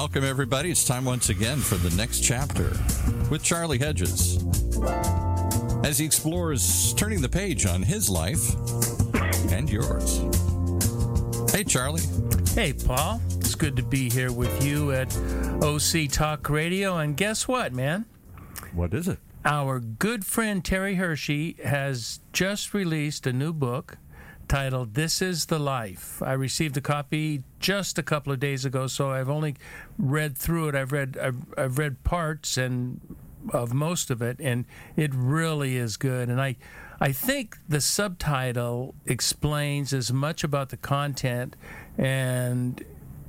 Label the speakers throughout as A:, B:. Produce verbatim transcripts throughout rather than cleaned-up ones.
A: Welcome, everybody. It's time once again for the next chapter with Charlie Hedges as he explores turning the page on his life and yours. Hey, Charlie.
B: Hey, Paul. It's good to be here with you at O C Talk Radio. And guess what, man?
A: What is it?
B: Our good friend Terry Hershey has just released a new book titled This Is the Life. I received a copy just a couple of days ago, so I've only read through it. I've read I've, I've read parts and of most of it, and it really is good. And I I think the subtitle explains as much about the content and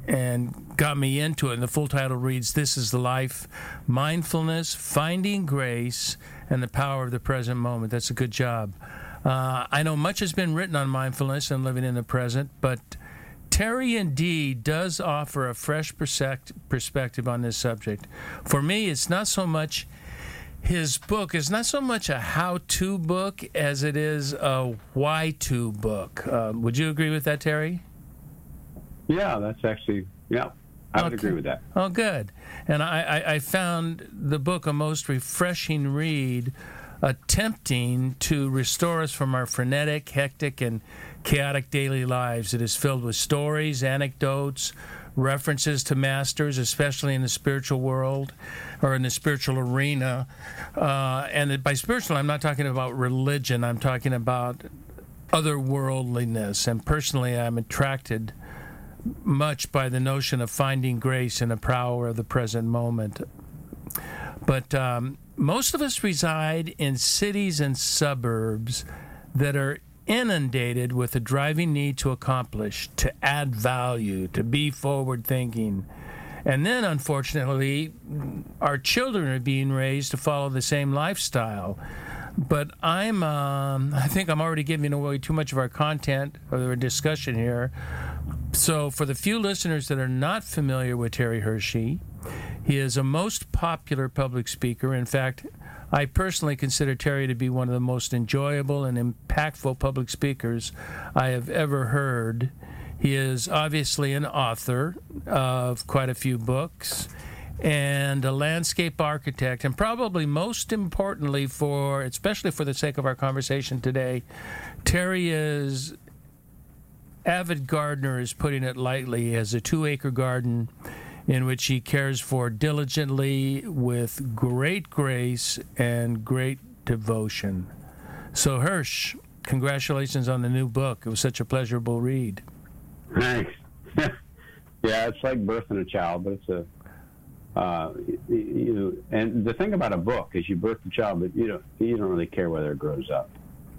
B: and got me into it. And the full title reads, This is the Life, Mindfulness, Finding Grace, and the Power of the Present Moment. That's a good job. Uh, I know much has been written on mindfulness and living in the present, but Terry indeed does offer a fresh persect- perspective on this subject. For me, it's not so much his book, it's not so much a how-to book as it is a why-to book. Uh, would you agree with that, Terry?
C: Yeah, that's actually, yeah, I would
B: Okay.
C: agree with that.
B: Oh, good. And I, I, I found the book a most refreshing read, attempting to restore us from our frenetic, hectic, and chaotic daily lives. It is filled with stories, anecdotes, references to masters, especially in the spiritual world or in the spiritual arena. Uh, and by spiritual, I'm not talking about religion. I'm talking about otherworldliness. And personally, I'm attracted much by the notion of finding grace in the power of the present moment. But um, most of us reside in cities and suburbs that are inundated with a driving need to accomplish, to add value, to be forward-thinking. And then, unfortunately, our children are being raised to follow the same lifestyle. But I'm, um, I think I'm already giving away too much of our content or our discussion here. So for the few listeners that are not familiar with Terry Hershey, he is a most popular public speaker. In fact, I personally consider Terry to be one of the most enjoyable and impactful public speakers I have ever heard. He is obviously an author of quite a few books and a landscape architect, and probably most importantly, for especially for the sake of our conversation today, Terry is avid gardener, is putting it lightly. He has a two-acre garden in which he cares for diligently with great grace and great devotion. So, Hirsch, congratulations on the new book. It was such a pleasurable read.
C: Thanks. Yeah, it's like birthing a child, but it's a, uh, you, you know, and the thing about a book is you birth a child, but you don't, you don't really care whether it grows up.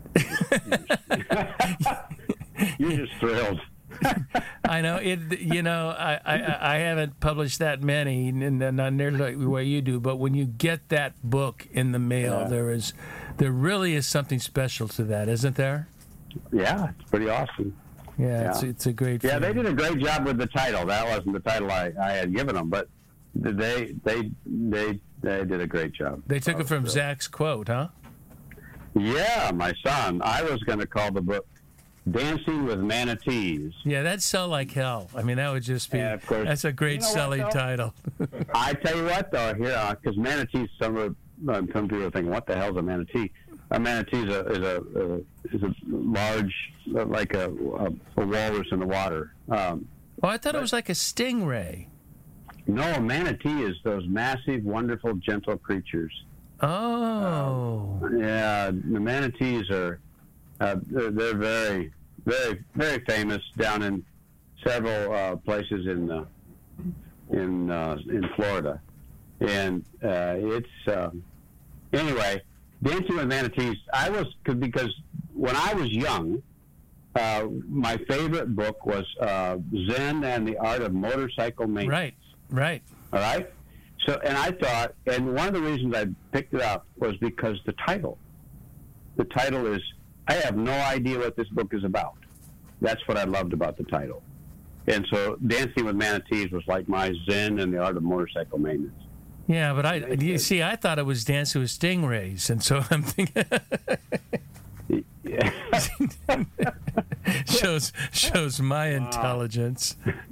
C: You're just thrilled.
B: I know it. You know, I, I I haven't published that many, and not nearly the way you do. But when you get that book in the mail,
C: Yeah.
B: there is, there really is something special to that, isn't there?
C: Yeah, it's pretty awesome.
B: Yeah,
C: Yeah.
B: it's it's a great.
C: Yeah, they
B: feeling.
C: did a great job with the title. That wasn't the title I, I had given them, but they they they they did a great job.
B: They took it from
C: So-
B: Zach's quote, huh?
C: Yeah, my son. I was going to call the book Dancing with Manatees.
B: Yeah, that'd sell like hell. I mean, that would just be.
C: Yeah, of course.
B: That's a great
C: You know what,
B: selling
C: though?
B: title.
C: I tell you what, though, here, because manatees, some of, um, some people are thinking, what the hell's a manatee? A manatee is a, is a, uh, is a large, uh, like a, a, a walrus in the water. Um,
B: Oh, I thought it was like a stingray.
C: no, a manatee is those massive, wonderful, gentle creatures.
B: Oh.
C: Yeah, the manatees are, uh, they're, they're very, very, very famous down in several uh, places in uh, in uh, in Florida, and uh, it's uh, anyway. Dancing with Manatees. I was because when I was young, uh, my favorite book was uh, Zen and the Art of Motorcycle Maintenance.
B: Right. Right.
C: All right. So, and I thought, and one of the reasons I picked it up was because the title. The title is, I have no idea what this book is about. That's what I loved about the title. And so Dancing with Manatees was like my Zen and the Art of Motorcycle Maintenance.
B: Yeah, but I you see, I thought it was Dancing with Stingrays, and so I'm thinking.
C: Yeah.
B: shows shows my intelligence.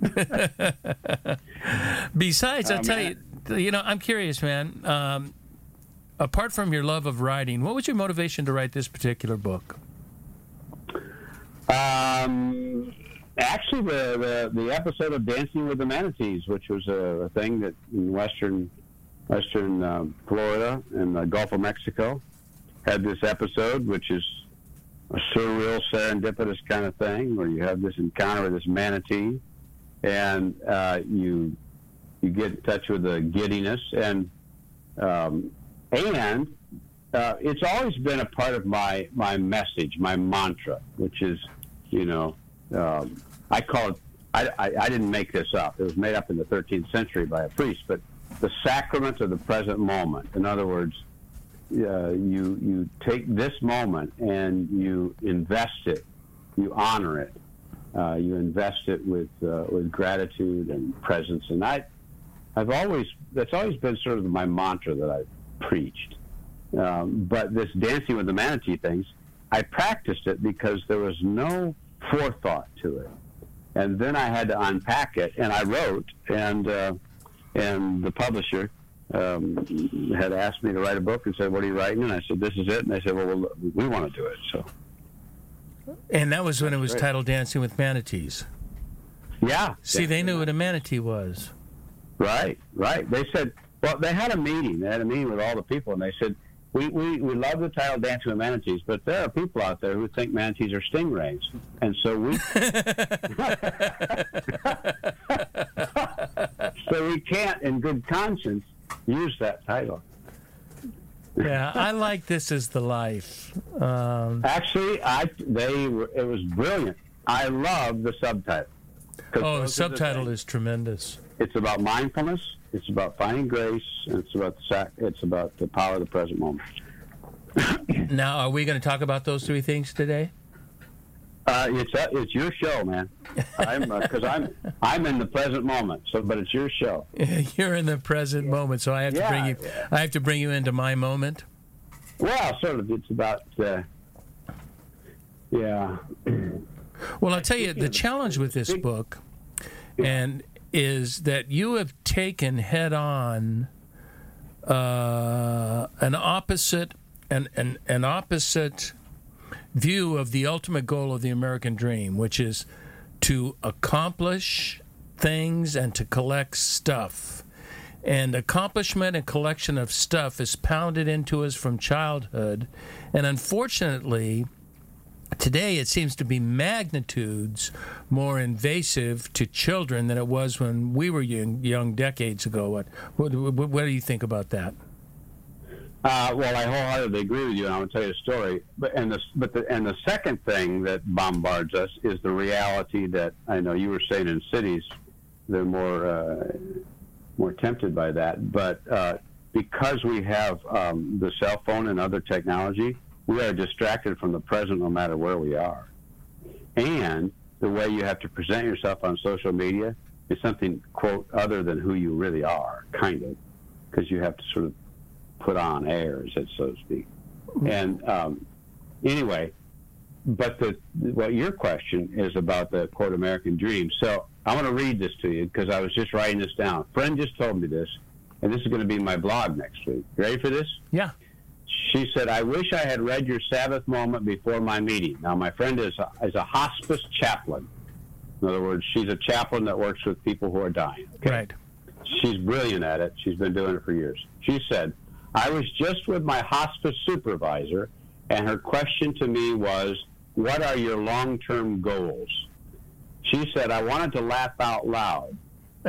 B: Besides, I'll
C: Oh,
B: tell
C: man.
B: you, you know, I'm curious, man. Um, apart from your love of writing, what was your motivation to write this particular book?
C: Um, actually, the, the the episode of Dancing with the Manatees, which was a, a thing that in western western um, Florida and the Gulf of Mexico had this episode, which is a surreal, serendipitous kind of thing, where you have this encounter with this manatee, and uh, you you get in touch with the giddiness, and um, and uh, it's always been a part of my my message, my mantra, which is, you know, um, I call it. I, I, I didn't make this up. It was made up in the thirteenth century by a priest, but the sacrament of the present moment. In other words, uh, you you take this moment and you invest it, you honor it, uh, you invest it with uh, with gratitude and presence. And I, I've always that's always been sort of my mantra that I've preached. Um, but this dancing with the manatee things, I practiced it because there was no forethought to it, and then I had to unpack it, and I wrote and. Uh, And the publisher um, had asked me to write a book and said, "What are you writing?" And I said, "This is it." And they said, "Well, we'll we want to do it." So,
B: And that was when it was
C: Great.
B: titled Dancing with Manatees.
C: yeah.
B: See, they knew what a manatee was.
C: Right, right. They said, well, they had a meeting. They had a meeting with all the people, and they said, we, we, we love the title Dancing with Manatees, but there are people out there who think manatees are stingrays. And so we... so we can't, in good conscience, use that title.
B: Yeah, I like This Is the Life. Um,
C: Actually, I they were- it was brilliant. I love the subtitle. 'Cause
B: oh, the
C: those are
B: subtitle
C: things.
B: is tremendous.
C: It's about mindfulness. It's about finding grace. And it's about the sac- It's about the power of the present moment.
B: Now, are we going to talk about those three things today?
C: Uh, it's uh, it's your show, man. I'm because I'm I'm in the present moment. So, but it's your show.
B: You're in the present moment, so I have to
C: Yeah,
B: bring you.
C: yeah.
B: I have to bring you into my moment.
C: Well, sort of. It's about uh, yeah.
B: Well, I'll tell you, the challenge with this book, and is that you have taken head on uh, an opposite an, an an opposite view of the ultimate goal of the American dream, which is to accomplish things and to collect stuff. And accomplishment and collection of stuff is pounded into us from childhood, and unfortunately, today it seems to be magnitudes more invasive to children than it was when we were young, young decades ago. What, what, what, what do you think about that?
C: Uh, well, I wholeheartedly agree with you, and I will tell you a story. But and the but the and the second thing that bombards us is the reality that I know you were saying in cities they're more uh, more tempted by that, but uh, because we have um, the cell phone and other technology, we are distracted from the present no matter where we are. And the way you have to present yourself on social media is something, quote, other than who you really are, kind of, because you have to sort of put on airs, so to speak. And um, anyway, but the what your question is about the, quote, American dream. So I want to read this to you because I was just writing this down. A friend just told me this, and this is going to be my blog next week. You ready for this?
B: Yeah.
C: She said, I wish I had read your Sabbath moment before my meeting. Now, my friend is a, is a hospice chaplain. In other words, she's a chaplain that works with people who are dying. Okay?
B: Right.
C: She's brilliant at it. She's been doing it for years. She said, I was just with my hospice supervisor, and her question to me was, what are your long-term goals? She said, I wanted to laugh out loud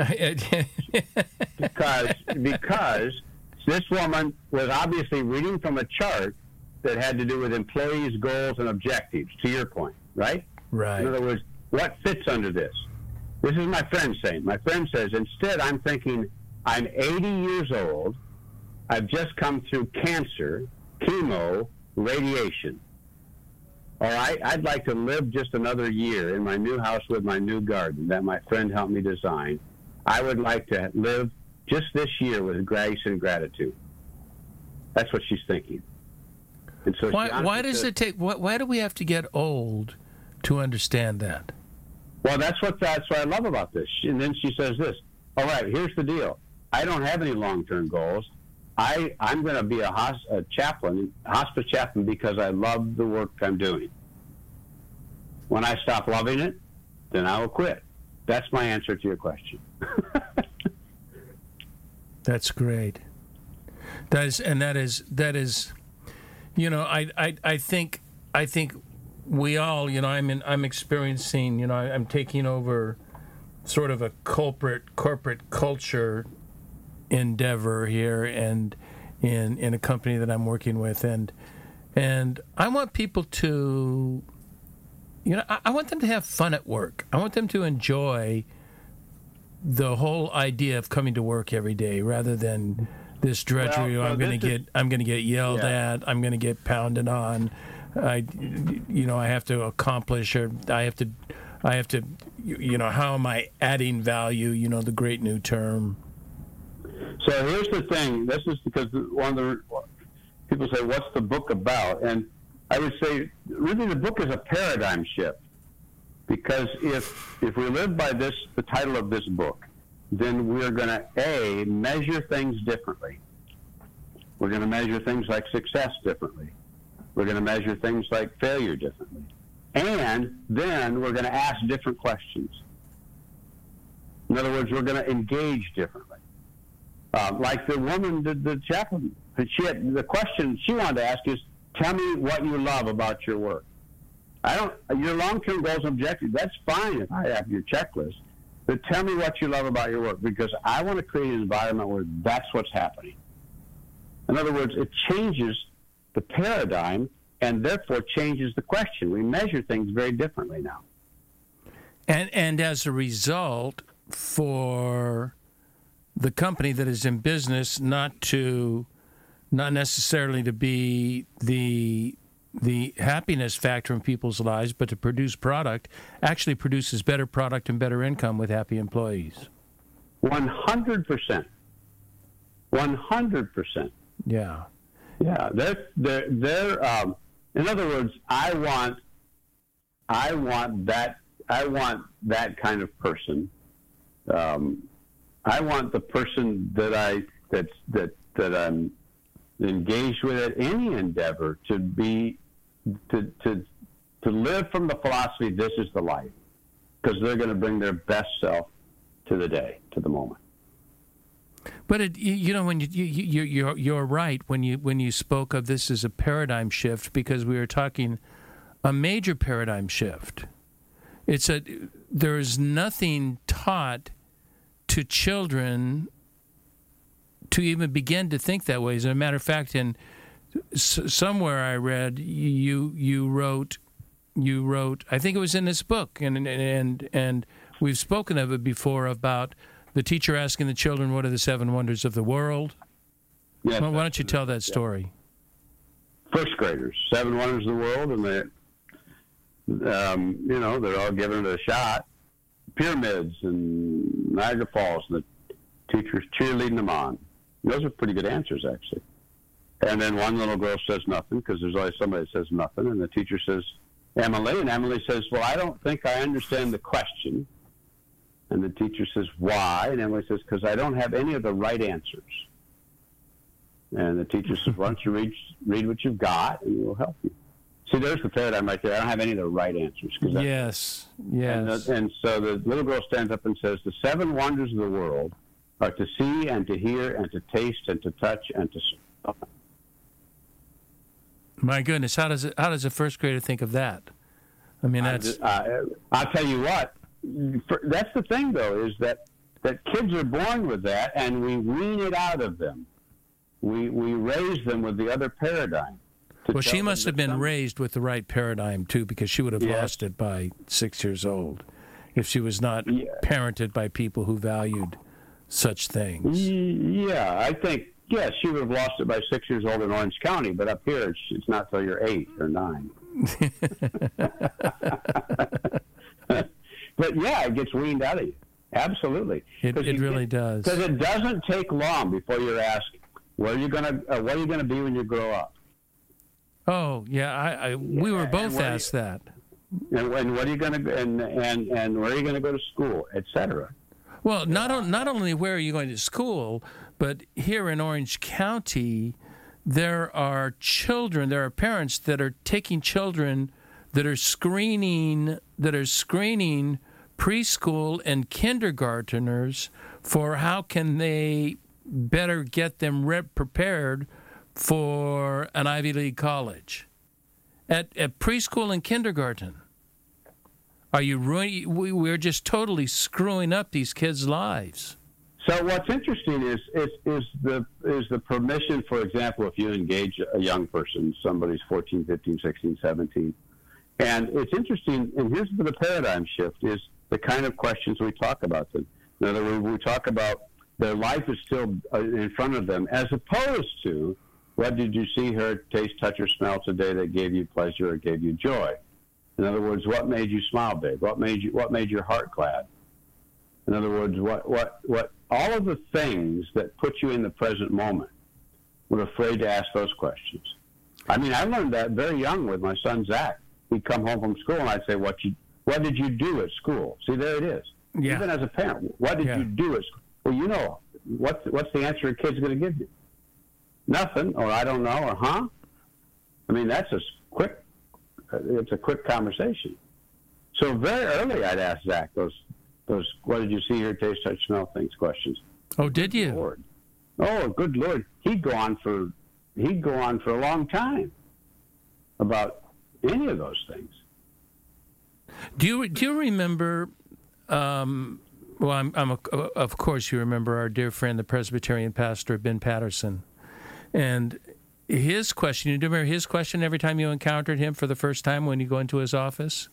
C: because because this woman was obviously reading from a chart that had to do with employees' goals and objectives, to your point, right?
B: Right.
C: In other words, what fits under this? This is my friend saying. My friend says, instead, I'm thinking, I'm eighty years old. I've just come through cancer, chemo, radiation. All right? I'd like to live just another year in my new house with my new garden that my friend helped me design. I would like to live just this year with grace and gratitude. That's what she's thinking. And so
B: Why,
C: she
B: why
C: honestly
B: does
C: says,
B: it take? Why, why do we have to get old to understand that.
C: Well, that's what that's what I love about this. And then she says this. All right, here's the deal. I don't have any long-term goals. I, I'm going to be a, hos, a chaplain, hospice chaplain, because I love the work I'm doing. When I stop loving it, then I will quit. That's my answer to your question.
B: That's great. That is, and that is that is, you know, I, I I think I think we all, you know, I'm in, I'm experiencing, you know, I'm taking over sort of a corporate corporate culture endeavor here, and in in a company that I'm working with, and and I want people to, you know, I, I want them to have fun at work. I want them to enjoy the whole idea of coming to work every day, rather than this drudgery.
C: Well,
B: well, I'm going to
C: is,
B: get I'm going to get yelled
C: yeah.
B: at. I'm going to get pounded on. I, you know, I have to accomplish, or I have to, I have to, you know, how am I adding value? You know, the great new term.
C: So here's the thing. This is because one of the people say, "What's the book about?" And I would say, really, the book is a paradigm shift. Because if if we live by this, the title of this book, then we're going to, A, measure things differently. We're going to measure things like success differently. We're going to measure things like failure differently. And then we're going to ask different questions. In other words, we're going to engage differently. Uh, like the woman, the, the chaplain, she had, the question she wanted to ask is, tell me what you love about your work. I don't, your long-term goals and objectives, that's fine if I have your checklist, but tell me what you love about your work, because I want to create an environment where that's what's happening. In other words, it changes the paradigm and therefore changes the question. We measure things very differently now.
B: And and as a result, for the company that is in business not to, not necessarily to be the the happiness factor in people's lives, but to produce product, actually produces better product and better income with happy employees.
C: one hundred percent. one hundred percent.
B: Yeah.
C: Yeah. They're, they're, they're, um, in other words, I want, I want that, I want that kind of person. Um, I want the person that I, that's, that, that I'm engaged with at any endeavor to be, to, to, to live from the philosophy, this is the life, because they're going to bring their best self to the day, to the moment.
B: But it, you know, when you, you you you're you're right when you when you spoke of this as a paradigm shift, because we were talking a major paradigm shift. It's a there's nothing taught to children to even begin to think that way. As a matter of fact, in somewhere I read you you wrote you wrote I think it was in this book, and and and we've spoken of it before, about the teacher asking the children, what are the seven wonders of the world?
C: Yes,
B: well, why don't you tell that story?
C: First graders, seven wonders of the world, and they, um, you know, they're all giving it a shot. Pyramids and Niagara Falls, and the teacher's cheerleading them on. Those are pretty good answers, actually. And then one little girl says nothing, because there's always somebody that says nothing, and the teacher says, Emily, and Emily says, well, I don't think I understand the question. And the teacher says, why? And Emily says, because I don't have any of the right answers. And the teacher says, why don't you read, read what you've got, and we'll help you. See, there's the paradigm right there. I don't have any of the right answers.
B: Yes, yes.
C: And, the, and so the little girl stands up and says, the seven wonders of the world are to see and to hear and to taste and to touch and to smell.
B: My goodness, how does it, how does a first grader think of that? I mean, that's...
C: Uh, I'll tell you what. For, that's the thing, though, is that, that kids are born with that, and we wean it out of them. We we raise them with the other paradigm.
B: Well, she must have been some... raised with the right paradigm, too, because she would have
C: yes.
B: lost it by six years old if she was not yeah. parented by people who valued such things.
C: Yeah, I think, yes, she would have lost it by six years old in Orange County, but up here it's, it's not till you're eight or nine. But, yeah, it gets weaned out of you. Absolutely.
B: It, it really
C: get,
B: does.
C: Because it doesn't take long before you're asked, where are you going to uh, what are you going to be when you grow up?
B: Oh, yeah, I, I we
C: yeah,
B: were both asked
C: you,
B: that.
C: And, and what are you going to and and and where are you going to go to school, et cetera.
B: Well, not on, not only where are you going to school, but here in Orange County, there are children, there are parents that are taking children that are screening that are screening preschool and kindergarteners for how can they better get them re- prepared for an Ivy League college. At, at preschool and kindergarten. Are you ruining? We, we're just totally screwing up these kids' lives.
C: So what's interesting is is is the is the permission. For example, if you engage a young person, somebody's fourteen, fifteen, sixteen, seventeen, and it's interesting. And here's the paradigm shift: is the kind of questions we talk about them. In other words, we talk about their life is still in front of them, as opposed to what did you see, hear, taste, touch, or smell today that gave you pleasure or gave you joy. In other words, what made you smile big? What made you what made your heart glad? In other words, what what what all of the things that put you in the present moment. We're afraid to ask those questions. I mean, I learned that very young with my son Zach. He'd come home from school and I'd say, "What you what did you do at school?" See, there it is.
B: Yeah.
C: Even as a parent, what did
B: yeah.
C: you do at school? Well, you know, what's what's the answer a kid's going to give you? Nothing, or I don't know, or huh? I mean, that's a quick. It's a quick conversation. So very early, I'd ask Zach those, those what did you see, hear, taste, touch, smell things questions.
B: Oh, did you?
C: Lord. Oh, good Lord! He'd go on for he'd go on for a long time about any of those things.
B: Do you do you remember? Um, well, I'm, I'm a, of course you remember our dear friend, the Presbyterian pastor Ben Patterson, and. His question, you remember his question every time you encountered him for the first time when you go into his office?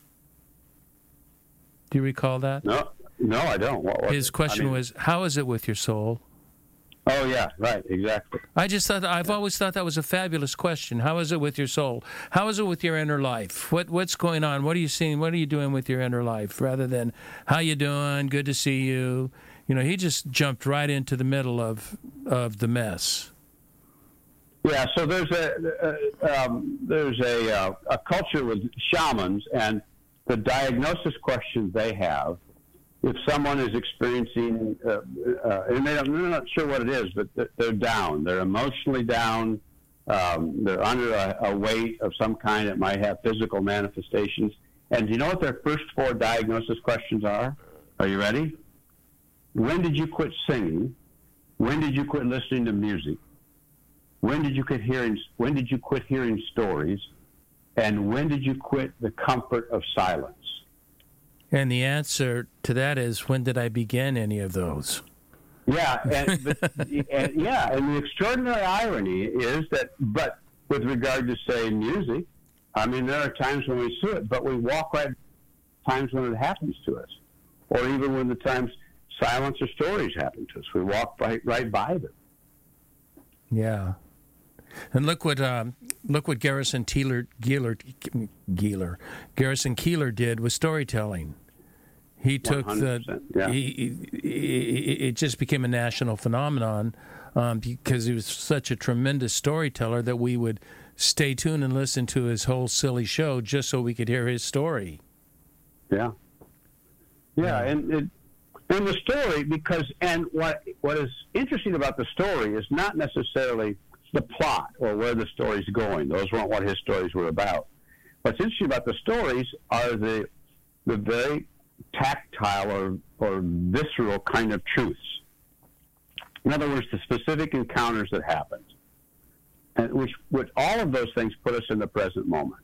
B: Do you recall that?
C: No, no, I don't. What, what,
B: his question
C: I mean,
B: was, how is it with your soul?
C: Oh, yeah, right, exactly.
B: I just thought, I've always thought that was a fabulous question. How is it with your soul? How is it with your inner life? What What's going on? What are you seeing? What are you doing with your inner life? Rather than, how you doing? Good to see you. You know, he just jumped right into the middle of of the mess.
C: Yeah, so there's a uh, um, there's a uh, a culture with shamans, and the diagnosis questions they have. If someone is experiencing, uh, uh, and they're not sure what it is, but they're down, they're emotionally down, um, they're under a, a weight of some kind that might have physical manifestations. And do you know what their first four diagnosis questions are? Are you ready? When did you quit singing? When did you quit listening to music? When did you quit hearing? When did you quit hearing stories? And when did you quit the comfort of silence?
B: And the answer to that is, when did I begin any of those?
C: Yeah, and, but, and yeah, and the extraordinary irony is that, but with regard to say music, I mean, there are times when we see it, but we walk right times when it happens to us, or even when the times silence or stories happen to us, we walk right right by them.
B: Yeah. And look what um, look what Garrison Keillor, Keillor, Keillor, Garrison Keillor did with storytelling. He took the
C: yeah.
B: he, he, it just became a national phenomenon um, because he was such a tremendous storyteller that we would stay tuned and listen to his whole silly show just so we could hear his story.
C: Yeah, yeah, and it, and the story because and what what is interesting about the story is not necessarily the plot or where the story's going. Those weren't what his stories were about. What's interesting about the stories are the the very tactile or, or visceral kind of truths. In other words, the specific encounters that happened, and which, which all of those things put us in the present moment.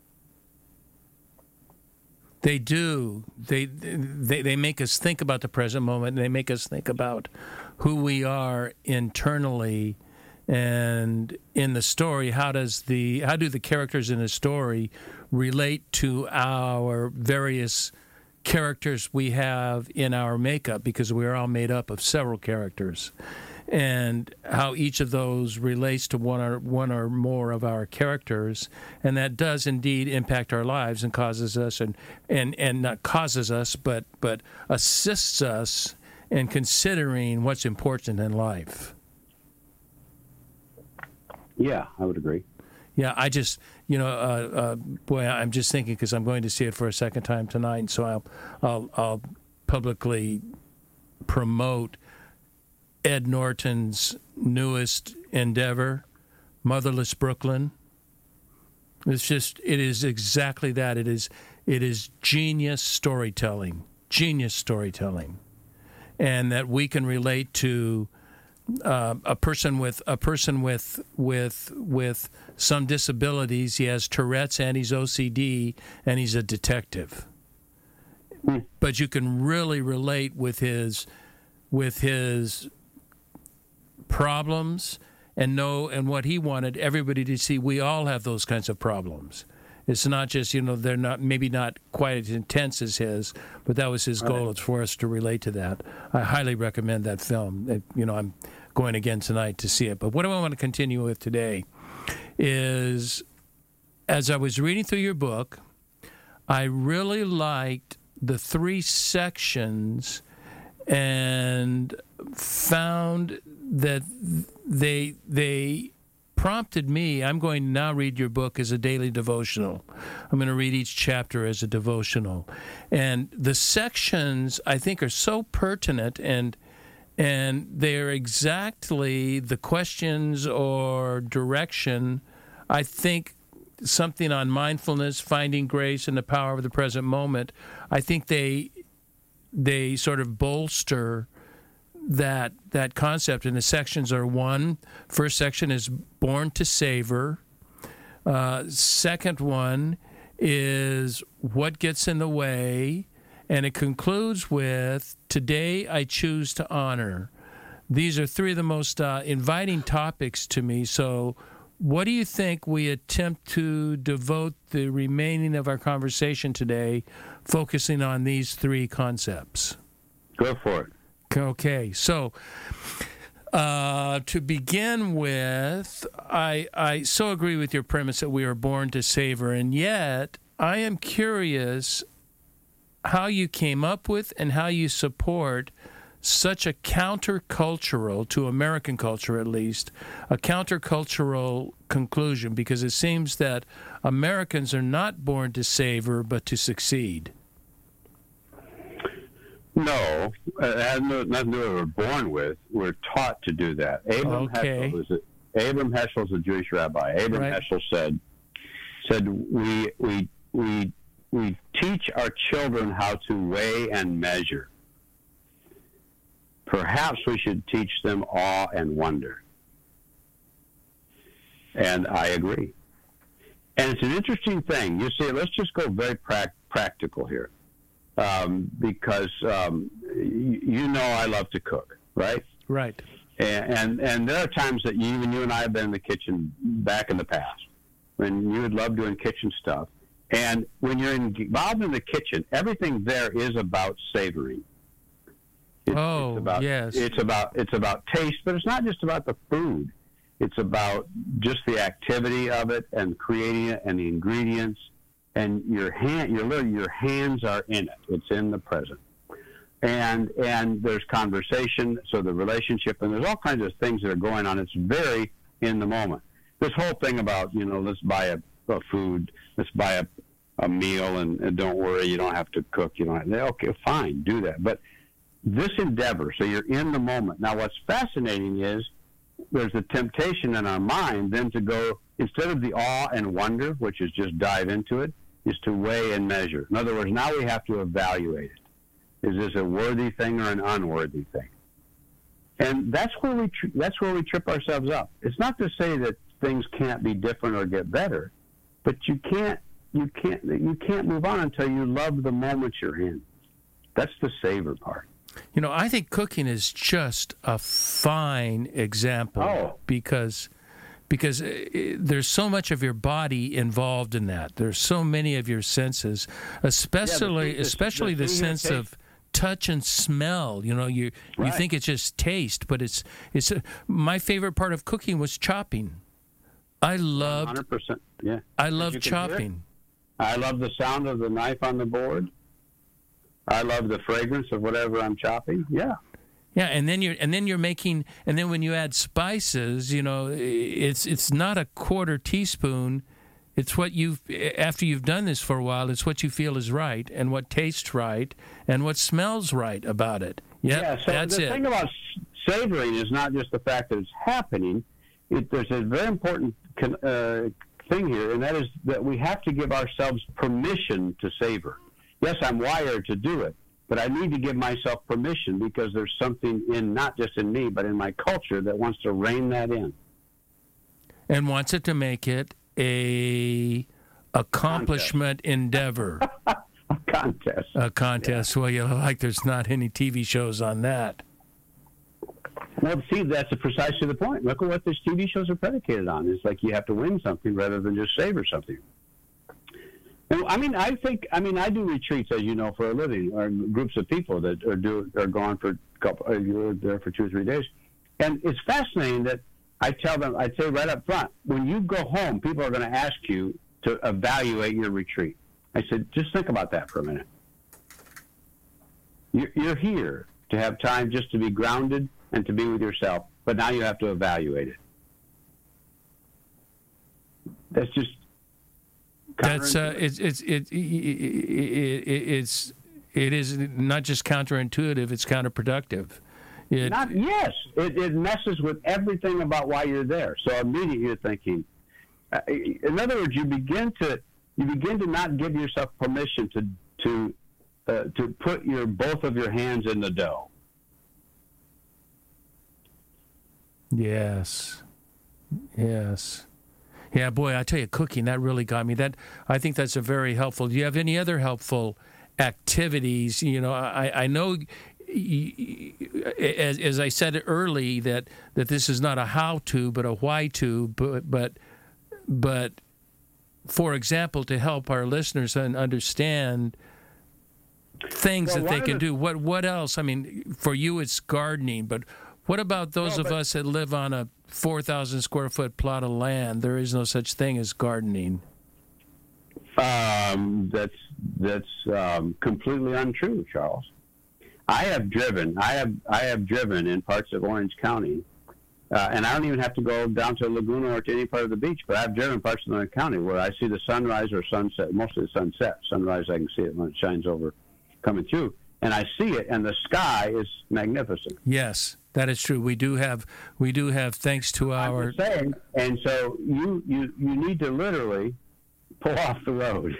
B: They do. They, they they make us think about the present moment, and they make us think about who we are internally. And in the story, how does the how do the characters in the story relate to our various characters we have in our makeup, because we are all made up of several characters, and how each of those relates to one or one or more of our characters, and that does indeed impact our lives and causes us and and, and not causes us but but assists us in considering what's important in life.
C: Yeah, I would agree.
B: Yeah, I just, you know, uh, uh, boy, I'm just thinking because I'm going to see it for a second time tonight, so I'll, I'll, I'll publicly promote Ed Norton's newest endeavor, Motherless Brooklyn. It's just, it is exactly that. It is, it is genius storytelling, genius storytelling, and that we can relate to uh, a person with a person with with with some disabilities. He has Tourette's and he's O C D and he's a detective. Mm. But you can really relate with his with his problems and know and what he wanted everybody to see. We all have those kinds of problems. It's not just, you know, they're not maybe not quite as intense as his, but that was his goal. It's for us to relate to that. I highly recommend that film. It, you know, I'm going again tonight to see it. But what I want to continue with today is, as I was reading through your book, I really liked the three sections and found that they they prompted me. I'm going to now read your book as a daily devotional. I'm going to read each chapter as a devotional. And the sections, I think, are so pertinent, and and they're exactly the questions or direction. I think something on mindfulness, finding grace, and the power of the present moment. I think they they sort of bolster that that concept. And the sections are: one, first section is Born to Savor. Uh, second one is What Gets in the Way, and it concludes with Today I Choose to Honor. These are three of the most uh, inviting topics to me. So what do you think we attempt to devote the remaining of our conversation today focusing on these three concepts?
C: Go for it.
B: Okay, so uh, to begin with, I I so agree with your premise that we are born to savor, and yet I am curious how you came up with and how you support such a countercultural, to American culture at least, a countercultural conclusion, because it seems that Americans are not born to savor but to succeed.
C: No, it has no, nothing to do with what we're born with. We're taught to do that. Abram
B: okay.
C: Heschel is a, Abram Heschel is a Jewish rabbi. Abram
B: right.
C: Heschel said, said we we we we teach our children how to weigh and measure. Perhaps we should teach them awe and wonder. And I agree. And it's an interesting thing. You see, let's just go very pra- practical here. Um, because um, you, you know I love to cook, right?
B: Right.
C: And, and and there are times that you, even you and I have been in the kitchen back in the past when you would love doing kitchen stuff. And when you're involved in the kitchen, everything there is about savoring. It's,
B: oh,
C: it's about,
B: yes.
C: It's about it's about taste, but it's not just about the food. It's about just the activity of it and creating it and the ingredients. And your hand, your little, your hands are in it. It's in the present, and and there's conversation. So the relationship, and there's all kinds of things that are going on. It's very in the moment. This whole thing about, you know, let's buy a, a food, let's buy a, a meal, and, and don't worry, you don't have to cook. You don't. Have, okay, fine, do that. But this endeavor, so you're in the moment. Now, what's fascinating is there's a temptation in our mind then to go, instead of the awe and wonder, which is just dive into it, is to weigh and measure. In other words, now we have to evaluate it. Is this a worthy thing or an unworthy thing? And that's where we tr- that's where we trip ourselves up. It's not to say that things can't be different or get better, but you can't you can't you can't move on until you love the moment you're in. That's the savor part.
B: You know, I think cooking is just a fine example
C: oh.
B: because because there's so much of your body involved in that. There's so many of your senses, especially yeah, the, especially the, the sense of touch and smell. You know, you right. you think it's just taste, but it's it's a, my favorite part of cooking was chopping. I loved one hundred percent.
C: Yeah.
B: I love chopping.
C: I love the sound of the knife on the board. I love the fragrance of whatever I'm chopping. Yeah.
B: Yeah, and then you're and then you're making and then when you add spices, you know, it's it's not a quarter teaspoon. It's what you've after you've done this for a while. It's what you feel is right and what tastes right and what smells right about it. Yep,
C: yeah. So
B: that's
C: the
B: it.
C: thing about savoring is not just the fact that it's happening. It, there's a very important uh, thing here, and that is that we have to give ourselves permission to savor. Yes, I'm wired to do it. But I need to give myself permission because there's something in, not just in me, but in my culture that wants to rein that in.
B: And wants it to make it a accomplishment
C: contest.
B: endeavor.
C: A contest.
B: A contest. Yeah. Well, you know, like there's not any T V shows on that.
C: Well, see, that's precisely the point. Look at what these T V shows are predicated on. It's like you have to win something rather than just savor something. I mean, I think. I mean, I do retreats, as you know, for a living, or groups of people that are do are gone for a couple. Uh, you're there for two or three days, and it's fascinating that I tell them. I say right up front, when you go home, people are going to ask you to evaluate your retreat. I said, just think about that for a minute. You're, you're here to have time just to be grounded and to be with yourself, but now you have to evaluate it. That's just.
B: That's uh, it's it's it, it, it, it's it is not just counterintuitive; it's counterproductive. It,
C: not yes, it, it messes with everything about why you're there. So immediately you're thinking. Uh, in other words, you begin to you begin to not give yourself permission to to uh, to put your both of your hands in the dough.
B: Yes. Yes. Yeah, boy, I tell you, cooking, that really got me. That I think that's a very helpful. Do you have any other helpful activities? You know, I, I know, as, as I said early, that, that this is not a how-to, but a why-to. But, but, but, for example, to help our listeners understand things
C: well,
B: that they can
C: the,
B: do. What what else? I mean, for you, it's gardening, but what about those
C: no,
B: of
C: but,
B: us that live on a four thousand square foot plot of land? There is no such thing as gardening.
C: Um, that's that's um, completely untrue, Charles. I have driven. I have I have driven in parts of Orange County, uh, and I don't even have to go down to Laguna or to any part of the beach. But I've driven parts of Orange County where I see the sunrise or sunset. Mostly the sunset. Sunrise, I can see it when it shines over, coming through, and I see it, and the sky is magnificent.
B: Yes. That is true. We do have, we do have, thanks to our.
C: I'm just saying, and so you, you, you need to literally pull off the road.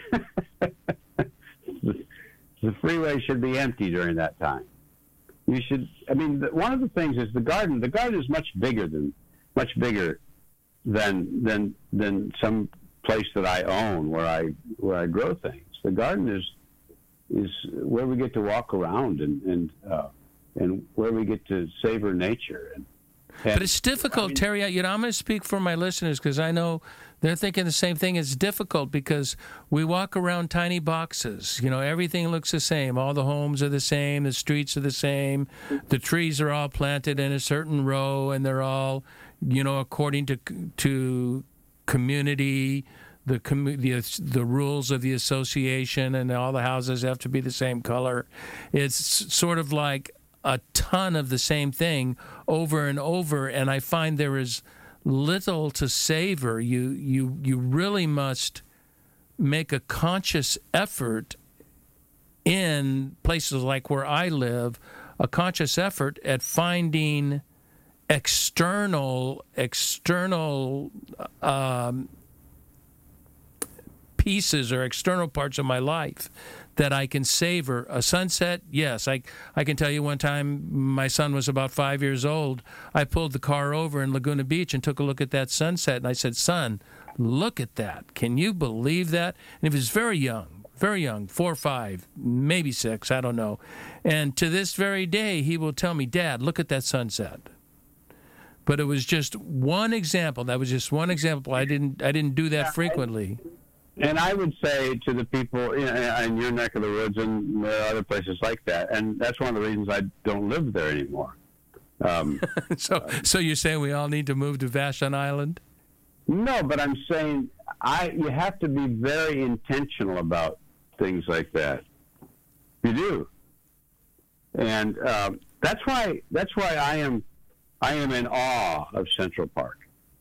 C: The freeway should be empty during that time. You should. I mean, the, one of the things is the garden. The garden is much bigger than, much bigger than than than some place that I own where I where I grow things. The garden is is where we get to walk around and and. Uh, and where we get to savor nature. And, and
B: but it's difficult, I mean, Terry. You know, I'm going to speak for my listeners because I know they're thinking the same thing. It's difficult because we walk around tiny boxes. You know, everything looks the same. All the homes are the same. The streets are the same. The trees are all planted in a certain row, and they're all, you know, according to to community. The, the the rules of the association, and all the houses have to be the same color. It's sort of like a ton of the same thing over and over, and I find there is little to savor. You you you really must make a conscious effort in places like where I live, a conscious effort at finding external external um, pieces or external parts of my life that I can savor. A sunset, yes. I I can tell you one time my son was about five years old. I pulled the car over in Laguna Beach and took a look at that sunset, and I said, son, look at that. Can you believe that? And he was very young, very young, four or five, maybe six, I don't know. And to this very day, he will tell me, Dad, look at that sunset. But it was just one example. That was just one example. I didn't I didn't do that yeah, frequently.
C: I, And I would say to the people you know, in your neck of the woods and there are other places like that, and that's one of the reasons I don't live there anymore. Um,
B: so, uh, so you're saying we all need to move to Vashon Island?
C: No, but I'm saying I you have to be very intentional about things like that. You do, and um, That's why. That's why I am. I am in awe of Central Park.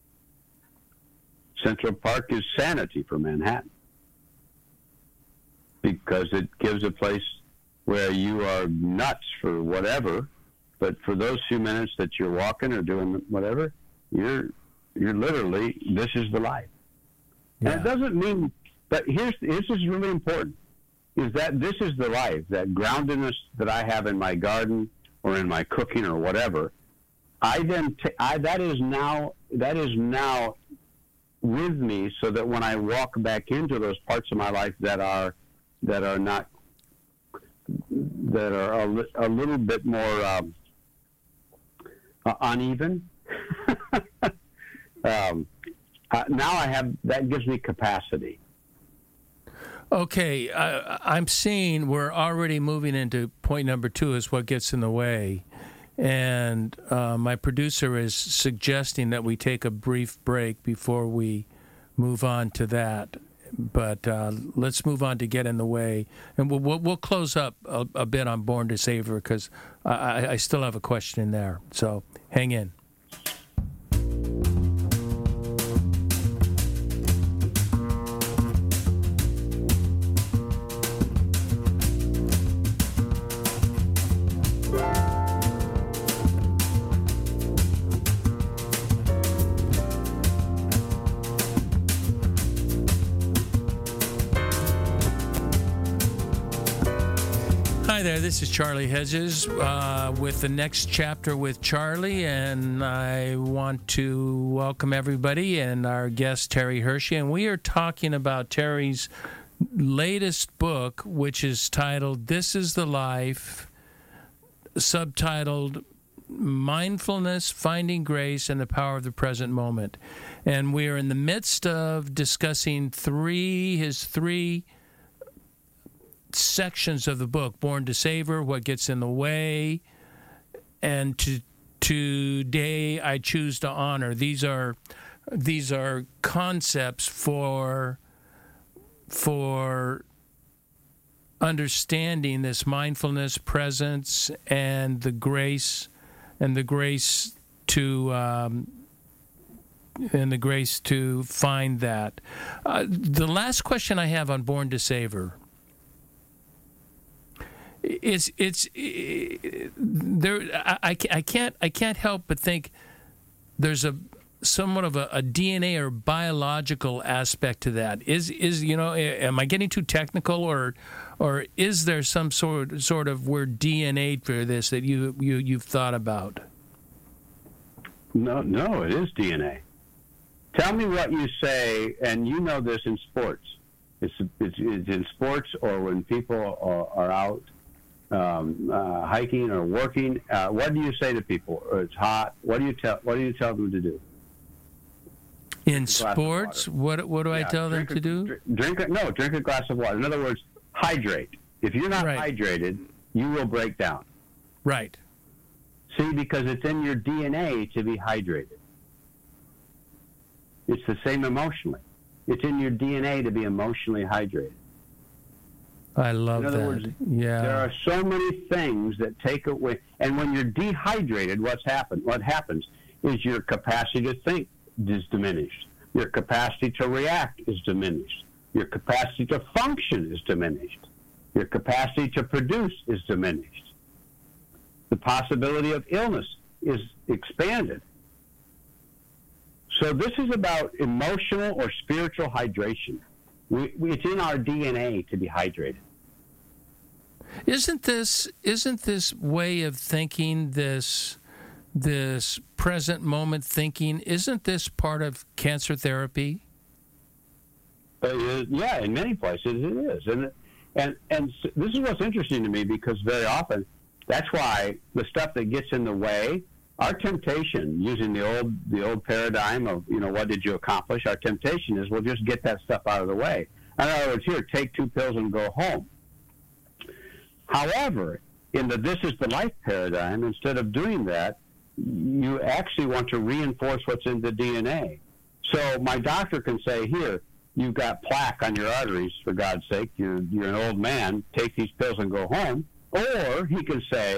C: Central Park is sanity for Manhattan because it gives a place where you are nuts for whatever, but for those few minutes that you're walking or doing whatever, you're you're literally, this is the life. Yeah. And it doesn't mean, but here's this is really important, is that this is the life, that groundedness that I have in my garden or in my cooking or whatever. I then t- I that is now that is now with me, so that when I walk back into those parts of my life that are that are not that are a, li- a little bit more um, uh, uneven. um, uh, now I have that gives me capacity.
B: Okay, I, I'm seeing we're already moving into point number two, is what gets in the way. And uh, my producer is suggesting that we take a brief break before we move on to that. But uh, let's move on to Get in the Way. And we'll, we'll, we'll close up a, a bit on Born to Savor, because I, I still have a question in there. So hang in. Hi there, this is Charlie Hedges uh, with the next chapter with Charlie, and I want to welcome everybody and our guest Terry Hershey, and we are talking about Terry's latest book, which is titled This is the Life, subtitled Mindfulness, Finding Grace, and the Power of the Present Moment. And we are in the midst of discussing three his three sections of the book: Born to Savor, What Gets in the Way, and to, Today I Choose to Honor. These are these are concepts for for understanding this mindfulness, presence, and the grace, and the grace to um, and the grace to find that. Uh, the last question I have on Born to Savor. It's it's it, there. I, I can't I can't help but think there's a somewhat of a, a D N A or biological aspect to that. Is is you know, am I getting too technical, or or is there some sort sort of word D N A for this that you you you've thought about?
C: No, no, it is D N A. Tell me what you say, and you know this in sports. It's it's, it's in sports, or when people are, are out. Um, uh, hiking or working, uh, what do you say to people? Or it's hot. What do you tell? What do you tell them to do?
B: In sports, what what do yeah, I tell them
C: a,
B: to do?
C: Drink, drink a, no, drink a glass of water. In other words, hydrate. If you're not right. hydrated, you will break down.
B: Right.
C: See, because it's in your D N A to be hydrated. It's the same emotionally. It's in your D N A to be emotionally hydrated.
B: I love
C: In other
B: that.
C: Words,
B: yeah.
C: There are so many things that take away, and when you're dehydrated, what's happened? What happens is your capacity to think is diminished. Your capacity to react is diminished. Your capacity to function is diminished. Your capacity to produce is diminished. The possibility of illness is expanded. So this is about emotional or spiritual hydration. We, we, it's in our D N A to be hydrated.
B: Isn't this isn't this way of thinking, this this present moment thinking, isn't this part of cancer therapy?
C: Uh, yeah, in many places it is, and and and this is what's interesting to me, because very often that's why the stuff that gets in the way. Our temptation, using the old the old paradigm of, you know, what did you accomplish? Our temptation is, we'll just get that stuff out of the way. In other words, here, take two pills and go home. However, in the This is the Life paradigm, instead of doing that, you actually want to reinforce what's in the D N A. So my doctor can say, here, you've got plaque on your arteries, for God's sake, you're, you're an old man, take these pills and go home. Or he can say,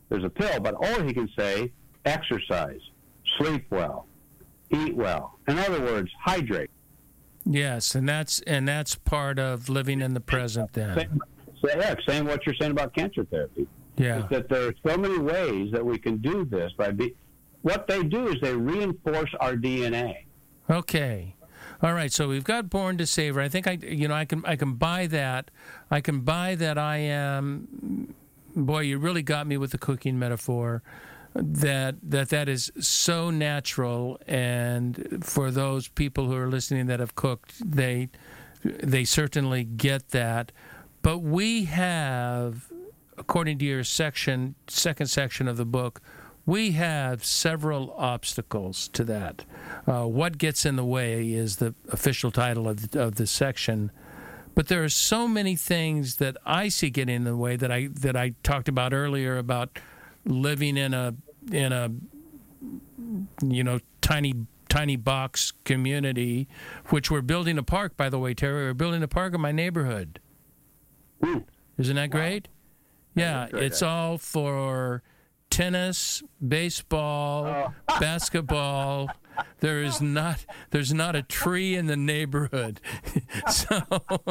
C: there's a pill, but or he can say exercise, sleep well, eat well. In other words, hydrate.
B: Yes, and that's and that's part of living in the present then.
C: Same, yeah, saying what you're saying about cancer therapy.
B: Yeah.
C: Is that there are so many ways that we can do this by be what they do is they reinforce our D N A.
B: Okay. All right, so we've got Born to Savor. I think I you know I can I can buy that. I can buy that I am boy, you really got me with the cooking metaphor. That that that is so natural, and for those people who are listening that have cooked, they they certainly get that. But we have, according to your section, second section of the book, we have several obstacles to that. Uh, what gets in the way is the official title of the, of the section. But there are so many things that I see getting in the way that I that I talked about earlier about living in a in a you know tiny tiny box community, which we're building a park, by the way, Terry. We're building a park in my neighborhood.
C: Ooh.
B: Isn't that great?
C: Wow.
B: Yeah,
C: Great.
B: it's all for tennis, baseball,
C: oh.
B: basketball. There is not there's not a tree in the neighborhood. So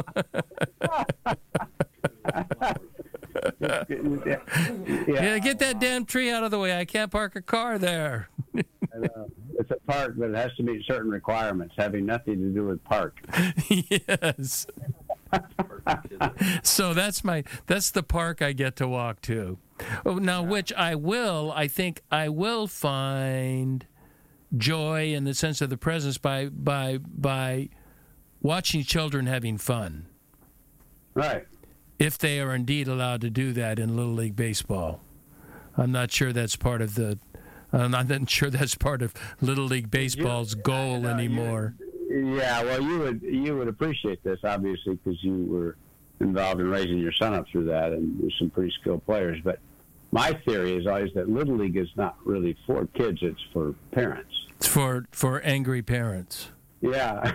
C: yeah.
B: yeah, get that damn tree out of the way. I can't park a car there.
C: It's a park, but it has to meet certain requirements, having nothing to do with park.
B: Yes. So that's my that's the park I get to walk to. Oh, now, which I will, I think I will find joy in the sense of the presence by by by watching children having fun.
C: Right.
B: If they are indeed allowed to do that in Little League Baseball. I'm not sure that's part of the I'm not sure that's part of Little League Baseball's
C: you,
B: goal
C: no,
B: anymore.
C: You, yeah, well, you would you would appreciate this, obviously, because you were involved in raising your son up through that, and there's some pretty skilled players. But my theory is always that Little League is not really for kids; it's for parents.
B: It's for for angry parents.
C: Yeah.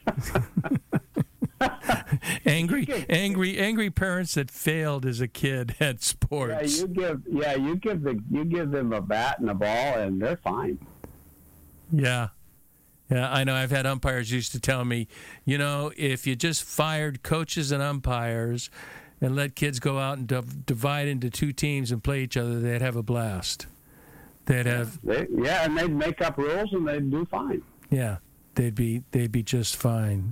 B: angry, angry, angry parents that failed as a kid at sports.
C: Yeah, you give yeah you give the you give them a bat and a ball, and they're fine.
B: Yeah. Yeah, I know. I've had umpires used to tell me, you know, if you just fired coaches and umpires and let kids go out and div- divide into two teams and play each other, they'd have a blast. They'd have
C: they, yeah, and they'd make up rules and they'd do fine.
B: Yeah, they'd be they'd be just fine.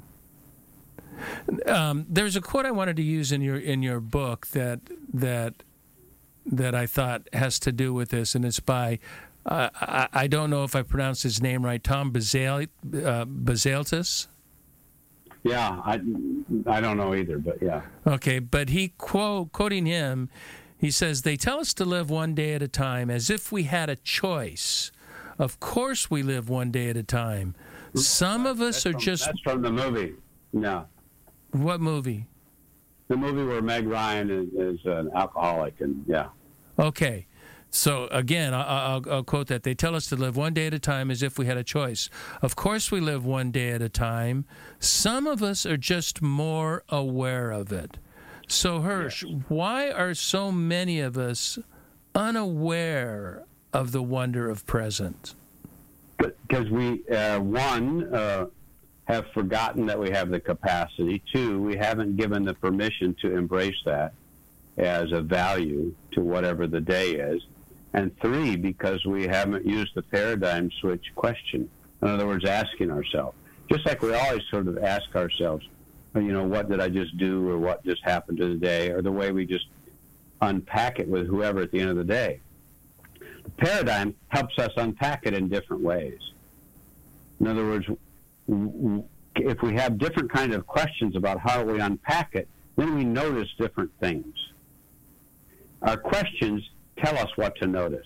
B: Um, there's a quote I wanted to use in your in your book that that that I thought has to do with this, and it's by uh, I, I don't know if I pronounced his name right, Tom Bazal, uh, Bazaltis.
C: Yeah, I I don't know either, but yeah.
B: Okay, but he quote quoting him, he says, "They tell us to live one day at a time, as if we had a choice. Of course, we live one day at a time. Some of us
C: that's
B: are
C: from,
B: just."
C: That's from the movie. No.
B: What movie?
C: The movie where Meg Ryan is, is an alcoholic, and yeah.
B: Okay. So, again, I'll, I'll, I'll quote that. They tell us to live one day at a time as if we had a choice. Of course we live one day at a time. Some of us are just more aware of it. So, Hirsch, yes. Why are so many of us unaware of the wonder of present?
C: Because we, uh, one, uh, have forgotten that we have the capacity. Two, we haven't given the permission to embrace that as a value to whatever the day is. And three, because we haven't used the paradigm switch question. In other words, asking ourselves. Just like we always sort of ask ourselves, you know, what did I just do, or what just happened to the day, or the way we just unpack it with whoever at the end of the day. The paradigm helps us unpack it in different ways. In other words, if we have different kind of questions about how we unpack it, then we notice different things. Our questions tell us what to notice.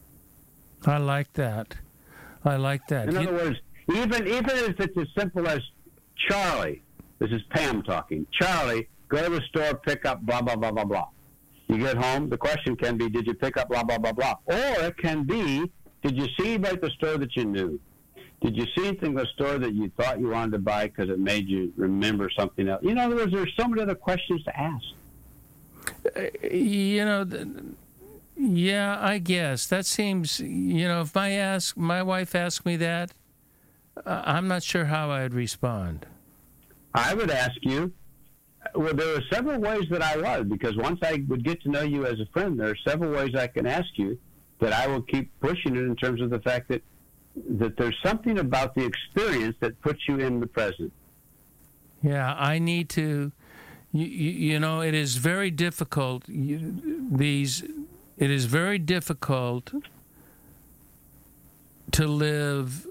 B: I like that. I like that.
C: In
B: you...
C: other words, even even if it's as simple as Charlie, this is Pam talking, Charlie, go to the store, pick up blah, blah, blah, blah, blah. You get home, the question can be, did you pick up blah, blah, blah, blah? Or it can be, did you see anybody at the store that you knew? Did you see anything in the store that you thought you wanted to buy because it made you remember something else? You know, in other words, there's so many other questions to ask.
B: Uh, you know, Yeah, I guess that seems. You know, if my ask my wife asked me that, uh, I'm not sure how I'd respond.
C: I would ask you. Well, there were several ways that I was, because once I would get to know you as a friend, there are several ways I can ask you that I will keep pushing it in terms of the fact that that there's something about the experience that puts you in the present.
B: Yeah, I need to. You, you, you know, it is very difficult. You, these, it is very difficult to live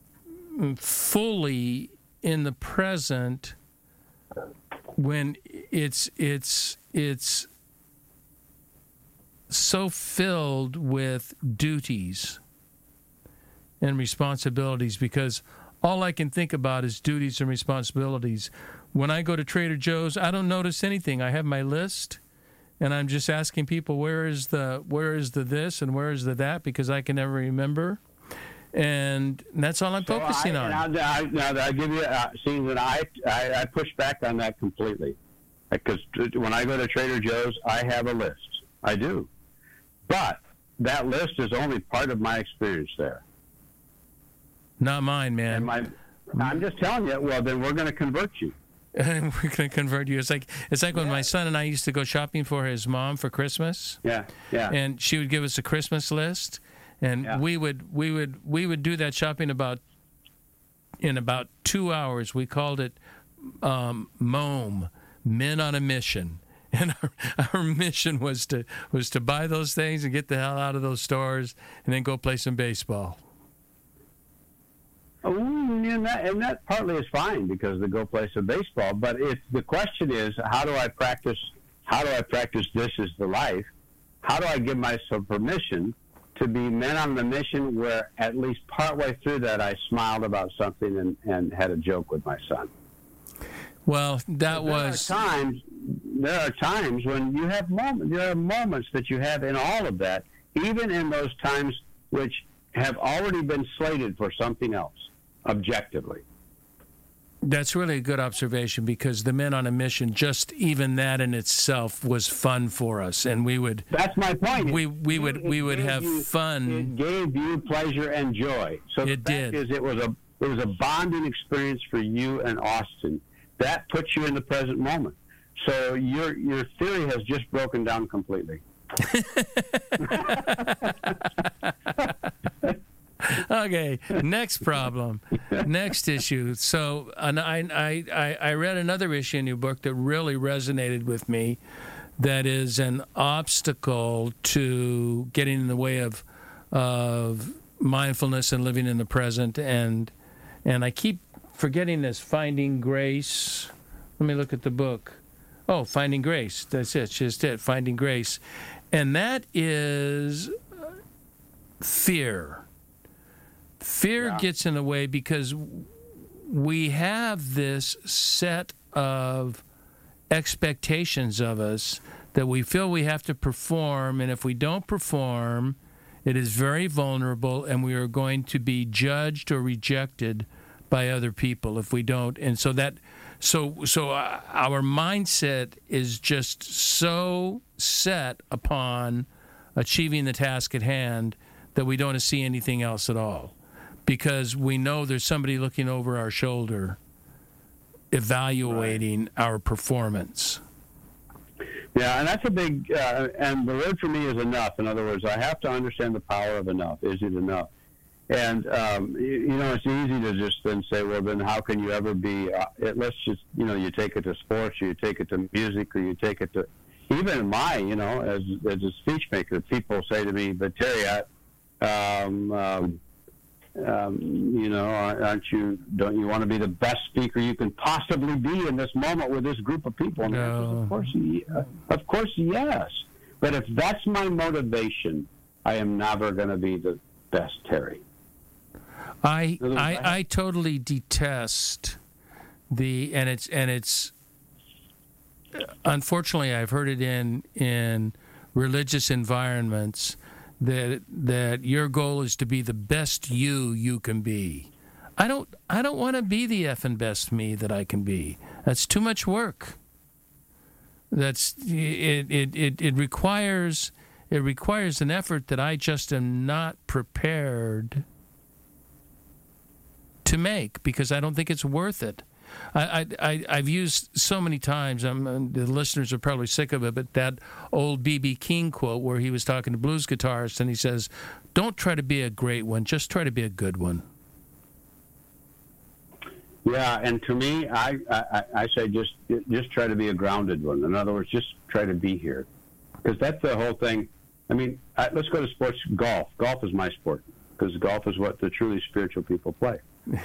B: fully in the present when it's it's it's so filled with duties and responsibilities, because all I can think about is duties and responsibilities. When I go to Trader Joe's, I don't notice anything. I have my list, and I'm just asking people, where is the where is the this and where is the that, because I can never remember. And that's all I'm so focusing
C: I,
B: on.
C: Now, I, now I give you, uh, see, that I, I I push back on that completely, because when I go to Trader Joe's, I have a list. I do, but that list is only part of my experience there.
B: Not mine, man.
C: And my, I'm just telling you. Well, then we're going to convert you.
B: And we're going to convert you. It's like it's like yeah. when my son and I used to go shopping for his mom for Christmas.
C: Yeah, yeah.
B: And she would give us a Christmas list, and yeah. we would we would we would do that shopping about in about two hours. We called it um, M O M, Men on a Mission. And our, our mission was to was to buy those things and get the hell out of those stores, and then go play some baseball.
C: Oh, and that, and that partly is fine, because they go play some baseball. But if the question is, how do I practice? How do I practice this is the life? How do I give myself permission to be men on the mission, where at least partway through that I smiled about something and, and had a joke with my son?
B: Well, that
C: there
B: was
C: are times. There are times when you have moments. There are moments that you have in all of that, even in those times which have already been slated for something else, objectively.
B: That's really a good observation, because the Men on a Mission, just even that in itself was fun for us, and we would.
C: That's my point.
B: We we it, would we would have
C: you,
B: fun.
C: It gave you pleasure and joy. So the
B: it
C: fact
B: did.
C: is, it was a it was a bonding experience for you and Austin. That puts you in the present moment. So your your theory has just broken down completely.
B: Okay, next problem, next issue. So, and I, I, I read another issue in your book that really resonated with me, that is an obstacle to getting in the way of of mindfulness and living in the present. And and I keep forgetting this, Finding Grace. Let me look at the book. Oh, Finding Grace. That's it. Just it. Finding Grace. And that is fear. Fear yeah. gets in the way because we have this set of expectations of us that we feel we have to perform, and if we don't perform, it is very vulnerable, and we are going to be judged or rejected by other people if we don't. And so that, so so our mindset is just so set upon achieving the task at hand that we don't see anything else at all, because we know there's somebody looking over our shoulder evaluating right. our performance.
C: Yeah, and that's a big, uh, and the word for me is enough. In other words, I have to understand the power of enough. Is it enough? And, um, you, you know, it's easy to just then say, well, then how can you ever be, uh, it, let's just, you know, you take it to sports, or you take it to music, or you take it to, even my, you know, as, as a speech maker, people say to me, but Terry, I, um, um, Um, you know, aren't you? Don't you want to be the best speaker you can possibly be in this moment with this group of people? And
B: no.
C: says, of course, yeah, of course, yes. But if that's my motivation, I am never going to be the best Terry.
B: I I, I totally detest the and it's and it's unfortunately I've heard it in in religious environments. That that your goal is to be the best you you can be. I don't I don't want to be the effing best me that I can be. That's too much work. That's it it, it, it requires it requires an effort that I just am not prepared to make because I don't think it's worth it. I, I, I've used so many times, I'm, the listeners are probably sick of it, but that old B B King quote where he was talking to blues guitarists and he says, don't try to be a great one, just try to be a good one.
C: Yeah, and to me, I, I, I say just just try to be a grounded one. In other words, just try to be here. Because that's the whole thing. I mean, I, let's go to sports. Golf. Golf is my sport because golf is what the truly spiritual people play.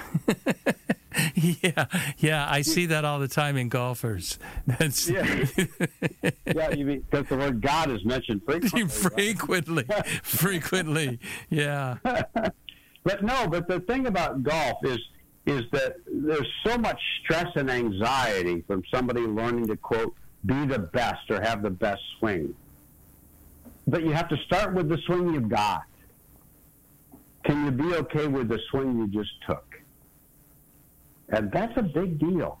B: yeah, yeah, I see that all the time in golfers. That's
C: yeah, yeah. You mean because the word God is mentioned frequently.
B: frequently,
C: right?
B: frequently. Yeah.
C: But no, but the thing about golf is is that there's so much stress and anxiety from somebody learning to quote be the best or have the best swing. But you have to start with the swing you've got. Can you be okay with the swing you just took? And that's a big deal.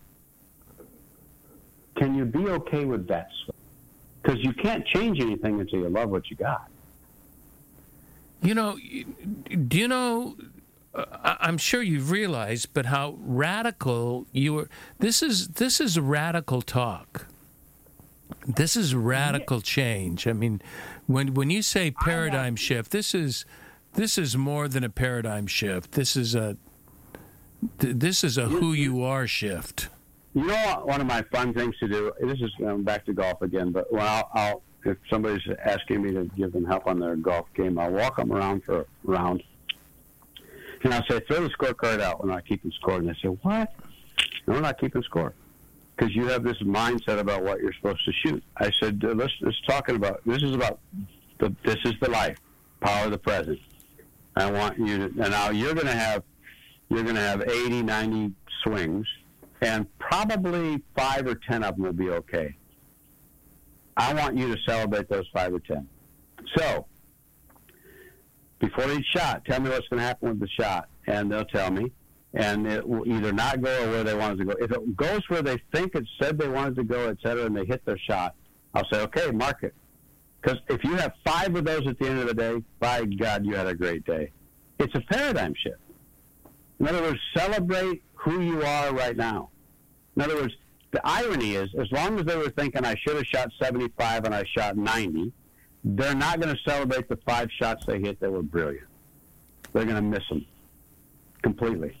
C: Can you be okay with that swing? Because you can't change anything until you love what you got.
B: You know, do you know, uh, I'm sure you've realized, but how radical you are. This is, this is radical talk. This is radical change. I mean, when when you say paradigm shift, this is this is more than a paradigm shift. This is a this is a who you are shift.
C: You know what? One of my fun things to do. This is um, back to golf again. But when I'll, I'll if somebody's asking me to give them help on their golf game, I'll walk them around for a round, and I'll say, "Throw the scorecard out." We're not keeping score, and they say, "What? No, we're not keeping score." Because you have this mindset about what you're supposed to shoot. I said, uh, let's, let's talk about, this is about, the, this is the life, power of the present. I want you to, and now you're going to have, you're going to have eighty, ninety swings, and probably five or ten of them will be okay. I want you to celebrate those five or ten. So, before each shot, tell me what's going to happen with the shot, and they'll tell me. And it will either not go or where they want it to go. If it goes where they think it said they wanted to go, et cetera, and they hit their shot, I'll say, okay, mark it. Because if you have five of those at the end of the day, by God, you had a great day. It's a paradigm shift. In other words, celebrate who you are right now. In other words, the irony is, as long as they were thinking I should have shot seventy-five and I shot ninety, they're not going to celebrate the five shots they hit that were brilliant. They're going to miss them completely.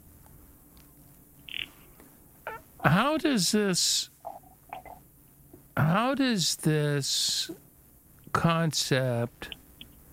B: How does this, how does this concept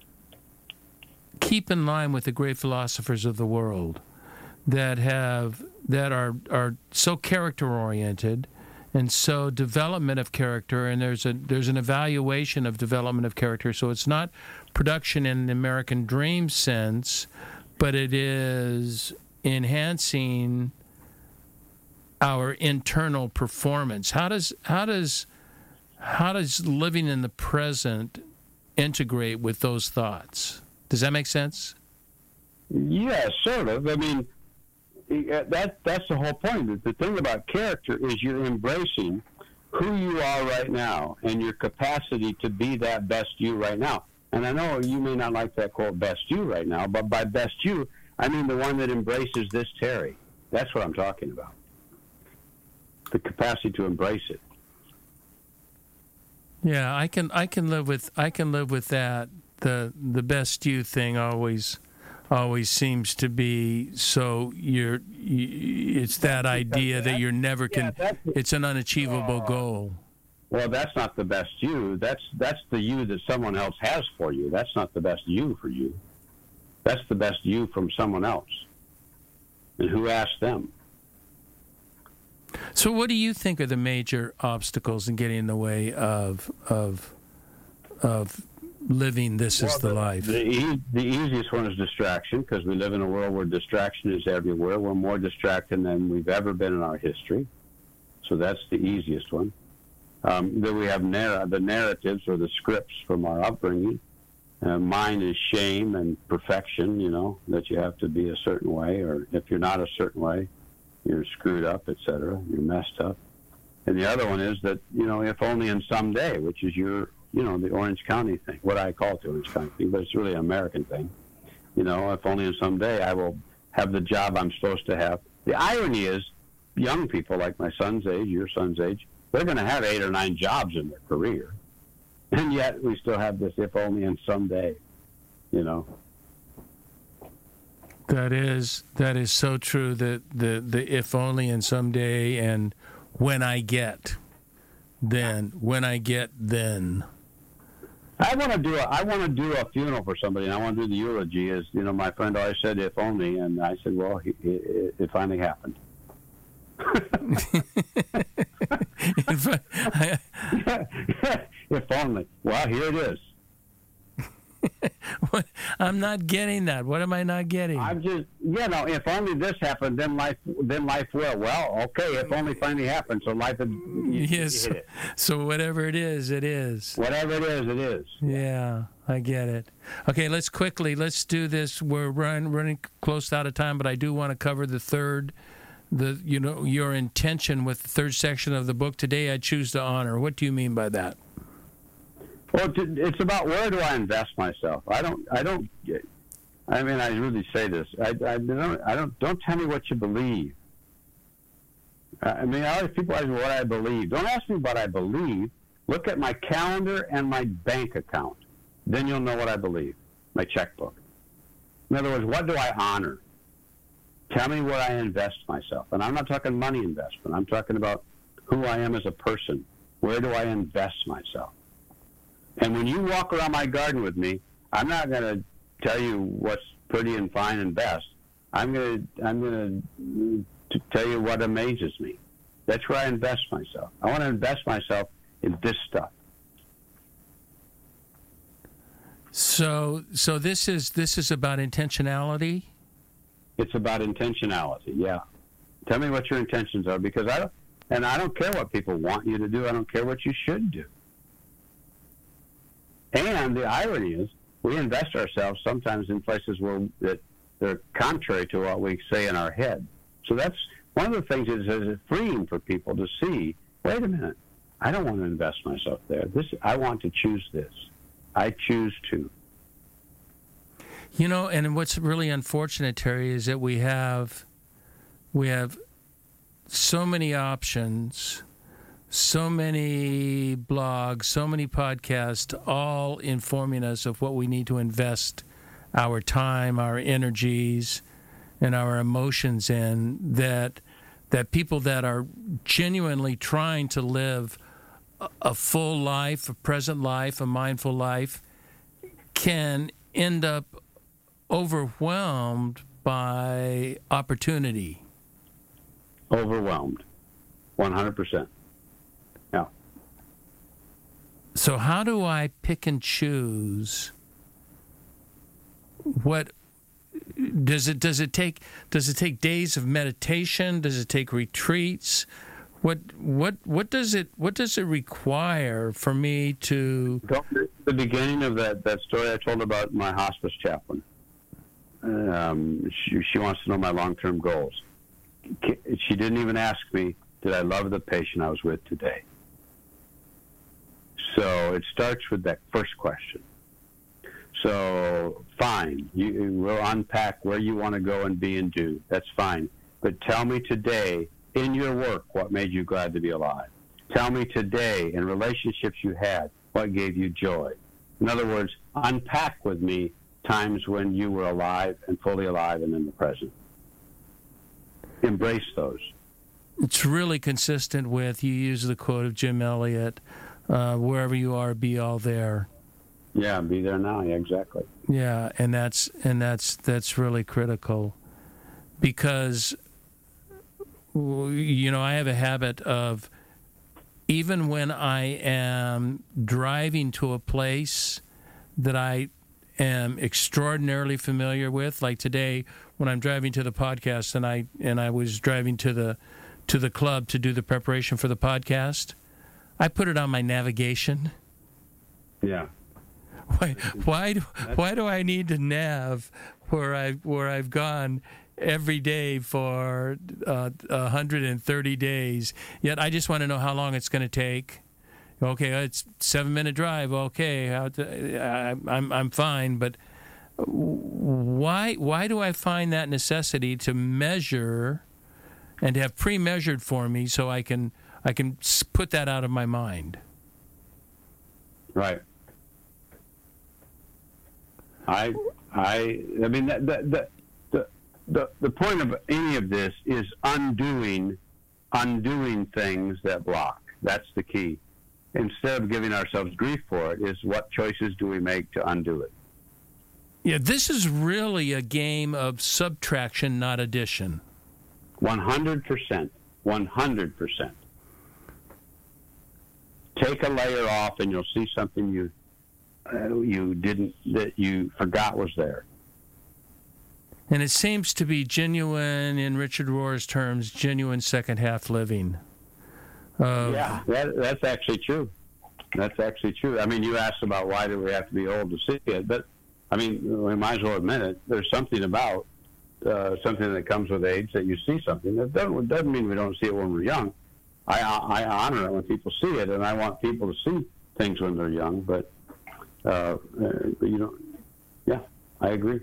B: keep in line with the great philosophers of the world that have, that are, are so character oriented and so development of character, and there's a, there's an evaluation of development of character, so it's not production in the American dream sense, but it is enhancing our internal performance. How does how does how does living in the present integrate with those thoughts? Does that make sense?
C: Yeah, sort of. I mean, that that's the whole point. The thing about character is you're embracing who you are right now and your capacity to be that best you right now. And I know you may not like that quote, best you right now, but by best you, I mean the one that embraces this Terry. That's what I'm talking about. The capacity to embrace it.
B: Yeah, I can I can live with I can live with that. The the best you thing always always seems to be so you're you, it's that idea that you're never can yeah, it's an unachievable uh, goal.
C: Well, that's not the best you. That's that's the you that someone else has for you. That's not the best you for you. That's the best you from someone else. And who asked them?
B: So what do you think are the major obstacles in getting in the way of of of living this
C: well,
B: is the,
C: the
B: life?
C: The, e- the easiest one is distraction, because we live in a world where distraction is everywhere. We're more distracted than we've ever been in our history. So that's the easiest one. Um, then we have narr- the narratives or the scripts from our upbringing. Uh, mine is shame and perfection, you know, that you have to be a certain way, or if you're not a certain way, you're screwed up, et cetera. You're messed up. And the other one is that, you know, if only in someday, which is your you know, the Orange County thing, what I call it the Orange County thing, but it's really an American thing. You know, if only someday I will have the job I'm supposed to have. The irony is, young people like my son's age, your son's age, they're going to have eight or nine jobs in their career. And yet we still have this if only and someday, you know.
B: That is that is so true, that the, the if only and someday and when I get, then, when I get, then.
C: I want to do a I want to do a funeral for somebody, and I want to do the eulogy. As you know, my friend always said, "If only," and I said, "Well, he, it, it finally happened." If only. Well, here it is.
B: What? I'm not getting that. What am I not getting?
C: I'm just, you know, if only this happened, then life, then life will. Well, okay, if only finally happened, so life. Had, you,
B: yes.
C: you hit it.
B: So whatever it is, it is.
C: Whatever it is, it is.
B: Yeah, I get it. Okay, let's quickly let's do this. We're run, running close out of time, but I do want to cover the third, the you know your intention with the third section of the book. Today, I choose to honor. What do you mean by that?
C: Well, it's about where do I invest myself. I don't. I don't. I mean, I really say this. I, I don't. I don't. Don't tell me what you believe. I mean, I always people ask me what I believe. Don't ask me what I believe. Look at my calendar and my bank account. Then you'll know what I believe. My checkbook. In other words, what do I honor? Tell me where I invest myself. And I'm not talking money investment. I'm talking about who I am as a person. Where do I invest myself? And when you walk around my garden with me, I'm not going to tell you what's pretty and fine and best. I'm going to I'm going to tell you what amazes me. That's where I invest myself. I want to invest myself in this stuff.
B: So so this is this is about intentionality?
C: It's about intentionality. Yeah. Tell me what your intentions are, because I don't and I don't care what people want you to do. I don't care what you should do. And the irony is, we invest ourselves sometimes in places where that they're contrary to what we say in our head. So that's one of the things is, is freeing for people to see, wait a minute, I don't want to invest myself there. This I want to choose this. I choose to.
B: You know, and what's really unfortunate, Terry, is that we have we have so many options, so many blogs, so many podcasts, all informing us of what we need to invest our time, our energies, and our emotions in, that that people that are genuinely trying to live a full life, a present life, a mindful life, can end up overwhelmed by opportunity.
C: Overwhelmed, one hundred percent. Yeah.
B: So how do I pick and choose? What does it does it take? Does it take days of meditation? Does it take retreats? What what what does it what does it require for me to?
C: The beginning of that, that story I told about my hospice chaplain. Um, she, she wants to know my long-term goals. She didn't even ask me, did I love the patient I was with today? So it starts with that first question. So fine, you, we'll unpack where you want to go and be and do. That's fine. But tell me today, in your work, what made you glad to be alive? Tell me today, in relationships you had, what gave you joy? In other words, unpack with me times when you were alive and fully alive and in the present. Embrace those.
B: It's really consistent with, you use the quote of Jim Elliot, uh, wherever you are, be all there.
C: Yeah, be there now. Yeah, exactly.
B: Yeah, and that's and that's that's really critical, because you know I have a habit of, even when I am driving to a place that I am extraordinarily familiar with, like today when I'm driving to the podcast, and I and I was driving to the to the club to do the preparation for the podcast, I put it on my navigation.
C: Yeah.
B: Why why do, why do I need to nav where I where I've gone every day for uh, one hundred thirty days? Yet I just want to know how long it's going to take, Okay, it's seven minute drive. Okay, I, I'm I'm fine. But why why do I find that necessity to measure and to have pre-measured for me so I can I can put that out of my mind?
C: Right. I I I mean the the the the, the point of any of this is undoing undoing things that block. That's the key. Instead of giving ourselves grief for it, is what choices do we make to undo it?
B: Yeah, this is really a game of subtraction, not addition.
C: One hundred percent. One hundred percent. Take a layer off, and you'll see something you uh, you didn't that you forgot was there.
B: And it seems to be genuine, in Richard Rohr's terms, genuine second half living. Uh,
C: yeah, that, that's actually true. That's actually true. I mean, you asked about why do we have to be old to see it, but I mean, we might as well admit it. There's something about uh, something that comes with age that you see something. That doesn't, doesn't mean we don't see it when we're young. I, I honor it when people see it, and I want people to see things when they're young. But uh, you know, yeah, I agree.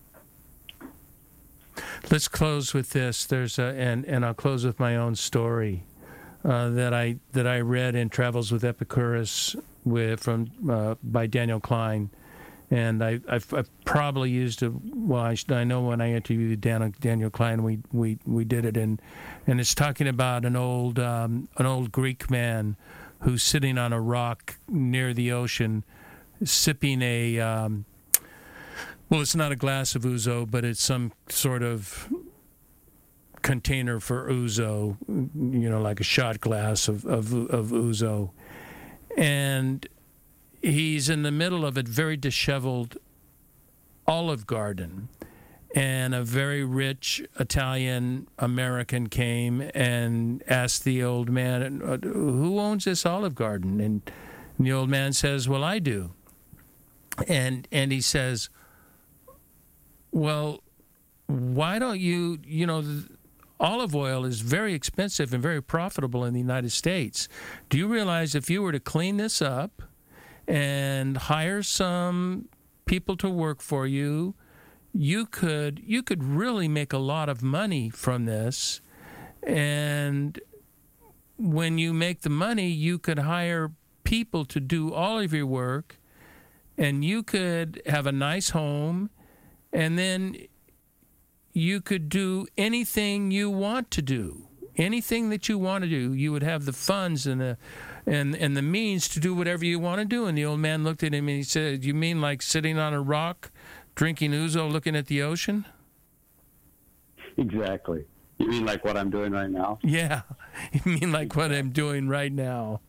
B: Let's close with this. There's a, and and I'll close with my own story. Uh, that I that I read in Travels with Epicurus with from uh, by Daniel Klein, and I I've, I've probably used it. Well, I, I know when I interviewed Daniel, Daniel Klein, we, we, we did it, and and it's talking about an old um, an old Greek man who's sitting on a rock near the ocean, sipping a um, well, it's not a glass of ouzo, but it's some sort of container for ouzo, you know, like a shot glass of, of of ouzo, and he's in the middle of a very disheveled olive garden, and a very rich Italian American came and asked the old man, "Who owns this olive garden?" And the old man says, "Well, I do." And and he says, "Well, why don't you, you know, olive oil is very expensive and very profitable in the United States. Do you realize if you were to clean this up and hire some people to work for you, you could you could really make a lot of money from this. And when you make the money, you could hire people to do all of your work, and you could have a nice home, and then you could do anything you want to do, anything that you want to do. You would have the funds and the and and the means to do whatever you want to do." And the old man looked at him and he said, "You mean like sitting on a rock, drinking ouzo, looking at the ocean?"
C: Exactly. You mean like what I'm doing right now?
B: Yeah. You mean like what I'm doing right now.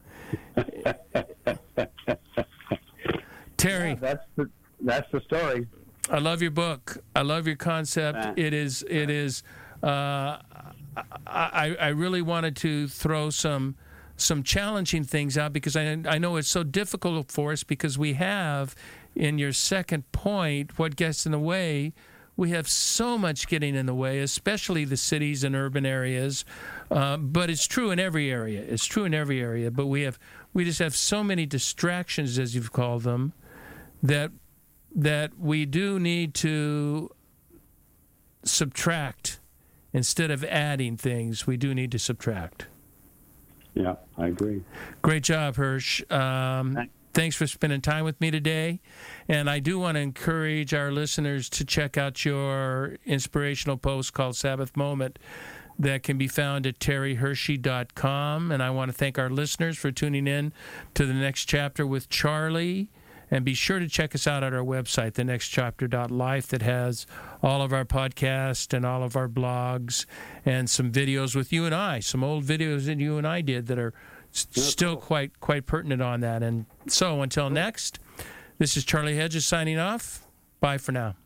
B: Terry.
C: Yeah, that's the that's the story.
B: I love your book. I love your concept. Uh, it is. It is. Uh, I I really wanted to throw some some challenging things out because I I know it's so difficult for us because we have, in your second point, what gets in the way. We have so much getting in the way, especially the cities and urban areas. Uh, but it's true in every area. It's true in every area. But we have we just have so many distractions, as you've called them, that. that we do need to subtract instead of adding things. We do need to subtract.
C: Yeah, I agree.
B: Great job, Hirsch. Um, Thanks. Thanks for spending time with me today. And I do want to encourage our listeners to check out your inspirational post called Sabbath Moment that can be found at terry hershey dot com. And I want to thank our listeners for tuning in to the next chapter with Charlie. And be sure to check us out at our website, the next chapter dot life, that has all of our podcasts and all of our blogs and some videos with you and I, some old videos that you and I did that are st- still quite quite pertinent on that. And so until next, this is Charlie Hedges signing off. Bye for now.